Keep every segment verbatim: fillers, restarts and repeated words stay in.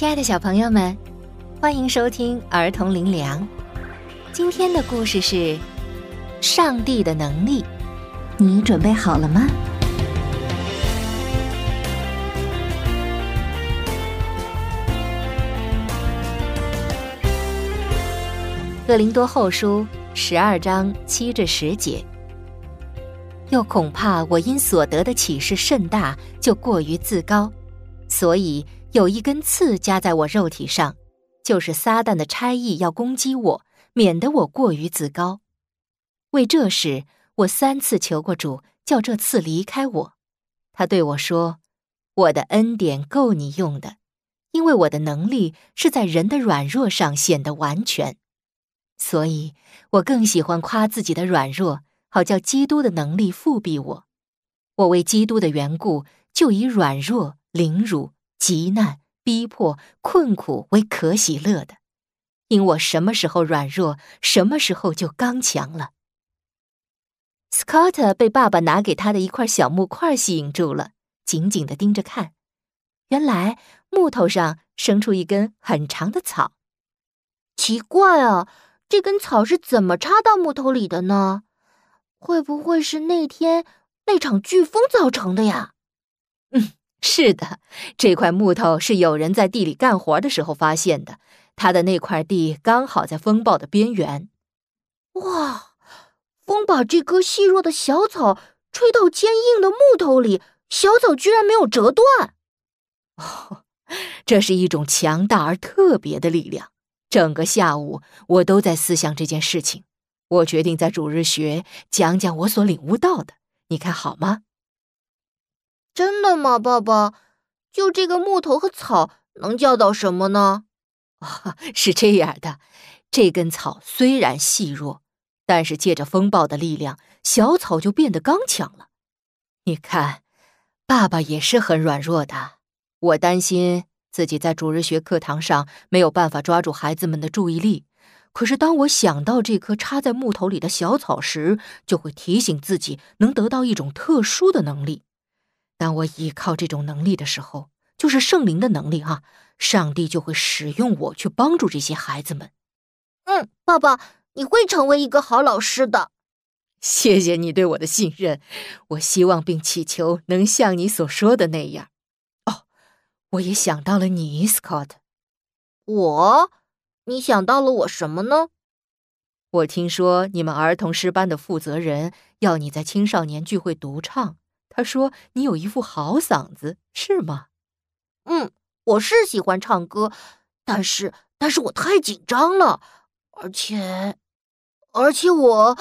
亲爱的小朋友们，欢迎收听儿童灵粮。今天的故事是上帝的能力，你准备好了吗？哥林多后书十二章七至十节。又恐怕我因所得的启示甚大，就过于自高，所以有一根刺加在我肉体上，就是撒旦的差役要攻击我，免得我过于自高。为这事，我三次求过主，叫这刺离开我。他对我说，我的恩典够你用的，因为我的能力是在人的软弱上显得完全。所以我更喜欢夸自己的软弱，好叫基督的能力复庇我。我为基督的缘故，就以软弱、凌辱、急难、逼迫、困苦为可喜乐的，因我什么时候软弱，什么时候就刚强了。Scott 被爸爸拿给他的一块小木块吸引住了，紧紧地盯着看。原来木头上生出一根很长的草。 奇怪啊，这根草是怎么插到木头里的呢？会不会是那天那场飓风造成的呀？ 嗯，是的，这块木头是有人在地里干活的时候发现的，他的那块地刚好在风暴的边缘。 哇，风把这棵细弱的小草吹到坚硬的木头里，小草居然没有折断。 哦，这是一种强大而特别的力量。整个下午我都在思想这件事情，我决定在主日学讲讲我所领悟到的，你看好吗？ 真的吗，爸爸？就这个木头和草能教导什么呢？ 哦，是这样的，这根草虽然细弱，但是借着风暴的力量，小草就变得刚强了。你看，爸爸也是很软弱的，我担心自己在主日学课堂上没有办法抓住孩子们的注意力，可是当我想到这棵插在木头里的小草时，就会提醒自己能得到一种特殊的能力。当我依靠这种能力的时候，就是圣灵的能力啊，上帝就会使用我去帮助这些孩子们。 嗯，爸爸，你会成为一个好老师的。 谢谢你对我的信任，我希望并祈求能像你所说的那样。哦，我也想到了你 Scott。 我？你想到了我什么呢？ 我听说你们儿童诗班的负责人要你在青少年聚会独唱，他说你有一副好嗓子，是吗？ 嗯，我是喜欢唱歌，但是但是我太紧张了，而且而且我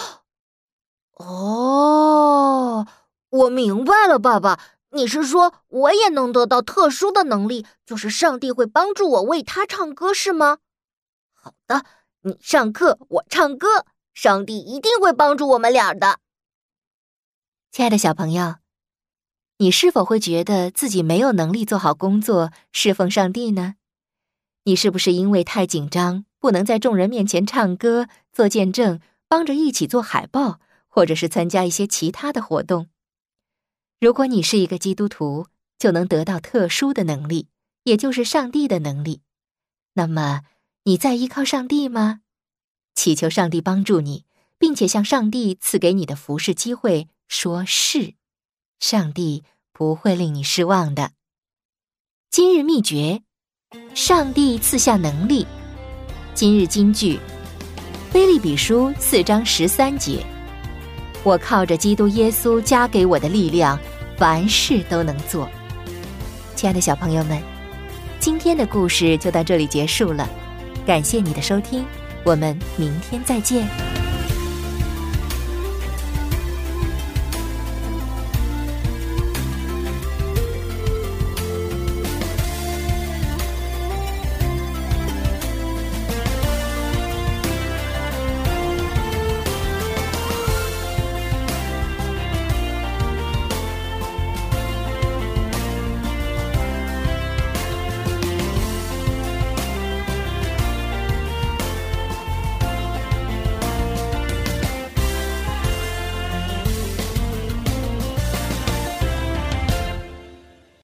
哦，我明白了，爸爸，你是说我也能得到特殊的能力，就是上帝会帮助我为他唱歌，是吗？好的，你上课，我唱歌，上帝一定会帮助我们俩的。 亲爱的小朋友，你是否会觉得自己没有能力做好工作，侍奉上帝呢？你是不是因为太紧张，不能在众人面前唱歌、做见证、帮着一起做海报，或者是参加一些其他的活动？如果你是一个基督徒，就能得到特殊的能力，也就是上帝的能力。那么，你在依靠上帝吗？祈求上帝帮助你，并且向上帝赐给你的服事机会说是。上帝不会令你失望的。今日秘诀，上帝赐下能力。今日金句，腓立比书四章十三节，我靠着基督耶稣加给我的力量，凡事都能做。亲爱的小朋友们，今天的故事就到这里结束了，感谢你的收听，我们明天再见。